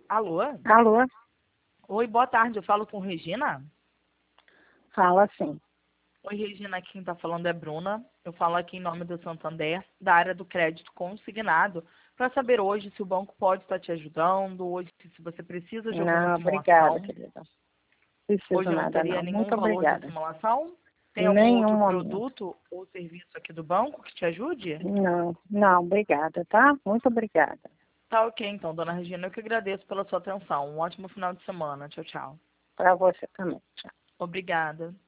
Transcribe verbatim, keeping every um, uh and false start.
Alô? Alô? Oi, boa tarde. Eu falo com Regina? Fala sim. Oi, Regina. Quem está falando é Bruna. Eu falo aqui em nome do Santander, da área do crédito consignado, para saber hoje se o banco pode estar te ajudando, hoje se você precisa de alguma Não, obrigada, simulação. querida. Não preciso Hoje não nada, teria não. nenhum Muito valor de obrigada. simulação? Tem Em algum nenhum outro momento. produto ou serviço aqui do banco que te ajude? Não, não, obrigada, tá? Muito obrigada. Tá ok, então, dona Regina. Eu que agradeço pela sua atenção. Um ótimo final de semana. Tchau, tchau. Para você também. Tchau. Obrigada.